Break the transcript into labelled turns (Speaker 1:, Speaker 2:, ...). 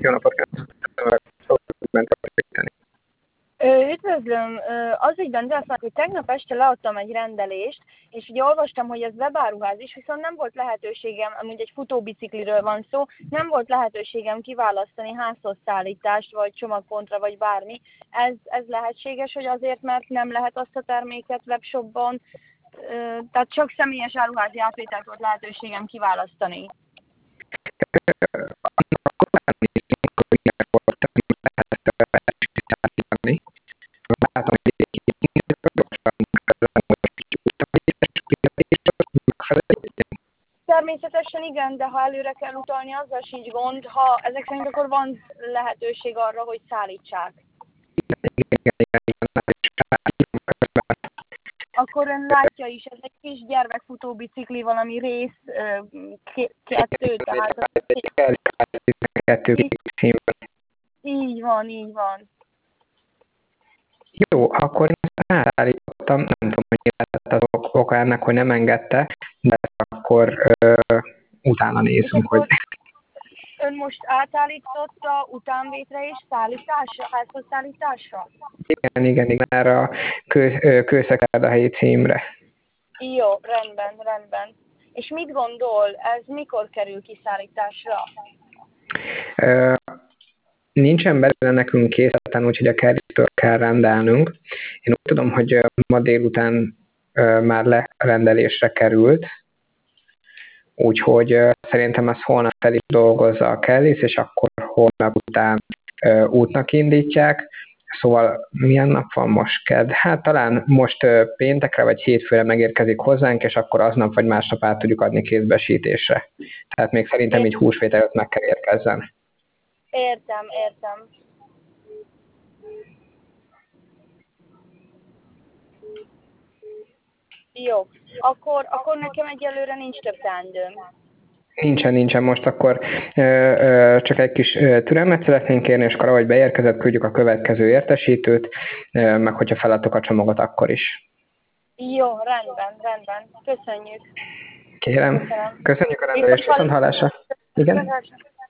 Speaker 1: Jó napot kívánok!
Speaker 2: Üdvözlöm! Az ügyben telefonálok, hogy tegnap este leadtam egy rendelést, és ugye olvastam, hogy ez webáruház is, viszont nem volt lehetőségem, amúgy egy futóbicikliről van szó, nem volt lehetőségem kiválasztani házhozszállítást, vagy csomagpontra, vagy bármi. Ez lehetséges, hogy azért, mert nem lehet azt a terméket webshopban, tehát csak személyes áruházi átvételt volt lehetőségem kiválasztani. Természetesen igen, de ha előre kell utalni, azzal sincs gond. Ha ezek szerint akkor van lehetőség arra, hogy szállítsák. Akkor ön látja is, ez egy kis gyermekfutó bicikli, valami rész, kettő, tehát... Így van, így van.
Speaker 1: Jó, akkor én ezt átállítottam, nem tudom, hogy mi lett az oka ennek, hogy nem engedte, de akkor utána nézünk, hogy...
Speaker 2: Ön most átállította utánvétre és szállításra, házhoz szállításra?
Speaker 1: Igen, erre a Kőszekárdahelyi címre.
Speaker 2: Jó, rendben. És mit gondol, ez mikor kerül kiszállításra?
Speaker 1: Nincsen belőle nekünk készleten, úgyhogy a kerítől kell rendelnünk. Én úgy tudom, hogy ma délután már lerendelésre került, úgyhogy szerintem ezt holnap fel is dolgozza a Kellis, és akkor holnap után útnak indítják. Szóval milyen nap van most? Kedd? Hát talán most péntekre vagy hétfőre megérkezik hozzánk, és akkor aznap vagy másnap át tudjuk adni kézbesítésre. Tehát még szerintem így húsvét előtt meg kell érkezzen.
Speaker 2: Értem. Jó, akkor nekem egyelőre nincs több teendőm.
Speaker 1: Nincsen, most akkor csak egy kis türelmet szeretnénk kérni, és akkor ahogy beérkezett, küldjük a következő értesítőt, meg hogyha feladtuk a csomagot, akkor is.
Speaker 2: Jó, rendben. Köszönjük.
Speaker 1: Kérem. Köszönjük a rendelést, viszont hallásra. Igen?